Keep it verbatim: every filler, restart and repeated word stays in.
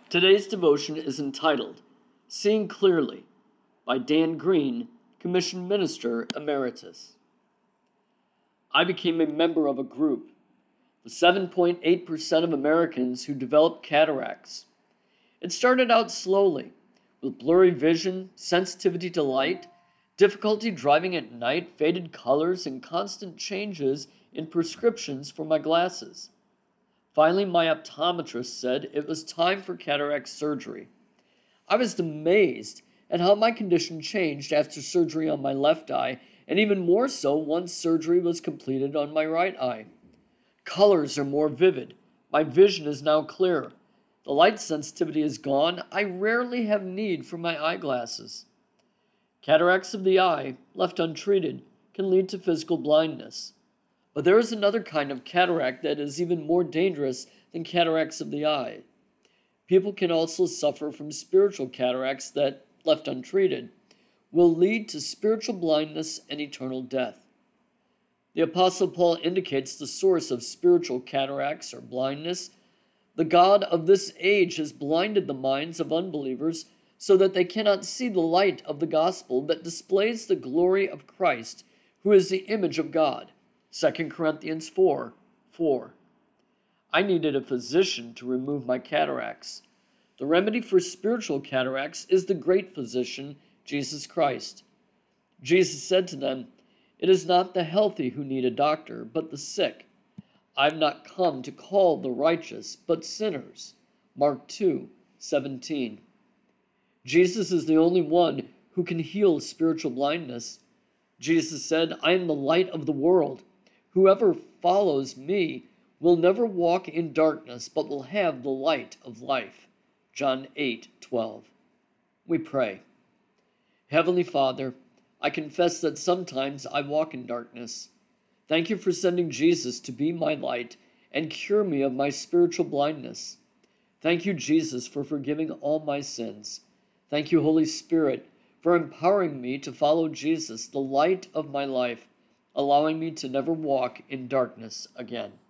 Today's devotion is entitled, Seeing Clearly, by Dan Green, Commissioned Minister Emeritus. I became a member of a group, the seven point eight percent of Americans who developed cataracts. It started out slowly, with blurry vision, sensitivity to light, difficulty driving at night, faded colors, and constant changes in prescriptions for my glasses. Finally, my optometrist said it was time for cataract surgery. I was amazed at how my condition changed after surgery on my left eye, and even more so once surgery was completed on my right eye. Colors are more vivid. My vision is now clearer. The light sensitivity is gone. I rarely have need for my eyeglasses. Cataracts of the eye, left untreated, can lead to physical blindness. But there is another kind of cataract that is even more dangerous than cataracts of the eye. People can also suffer from spiritual cataracts that, left untreated, will lead to spiritual blindness and eternal death. The Apostle Paul indicates the source of spiritual cataracts or blindness. The God of this age has blinded the minds of unbelievers so that they cannot see the light of the gospel that displays the glory of Christ, who is the image of God. Second Corinthians four four. I needed a physician to remove my cataracts. The remedy for spiritual cataracts is the great physician, Jesus Christ. Jesus said to them, "It is not the healthy who need a doctor, but the sick. I have not come to call the righteous, but sinners." Mark two seventeen. Jesus is the only one who can heal spiritual blindness. Jesus said, "I am the light of the world. Whoever follows me will never walk in darkness, but will have the light of life." John eight twelve. We pray. Heavenly Father, I confess that sometimes I walk in darkness. Thank you for sending Jesus to be my light and cure me of my spiritual blindness. Thank you, Jesus, for forgiving all my sins. Thank you, Holy Spirit, for empowering me to follow Jesus, the light of my life, allowing me to never walk in darkness again.